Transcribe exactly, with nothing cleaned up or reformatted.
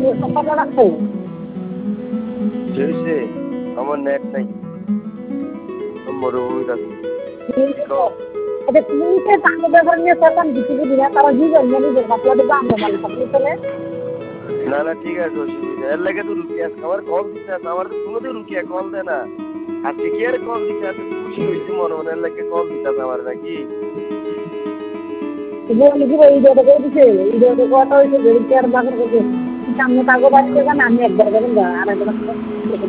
সম্পর্ক রাখছো জেসে আমার নেট নাই মরুভূমি আছে আচ্ছা তুমি যে দাঙ্গা ব্যাপার নিয়ে তখন কিছু বুঝি না তারা জীবন নিয়ে নিজের বাচ্চাদের দাঙ্গা মাল থাকলে চলে না না ঠিক আছে অসুবিধা এর লাগে তো রুকিয়া আমার কল দিতে আছে আমার তো কোনোদিন রুকিয়া কল দেয় না আজকে কি আর কল দিতে আছে খুশি হয়েছি মনে মনে এর লাগে কল দিতে আছে আমার নাকি ভিডিওটা করে দিছে ভিডিওটা কথা হয়েছে আর বাসন করছে সামনে কাগজ আসছে না আমি একবার দেখেন আর একবার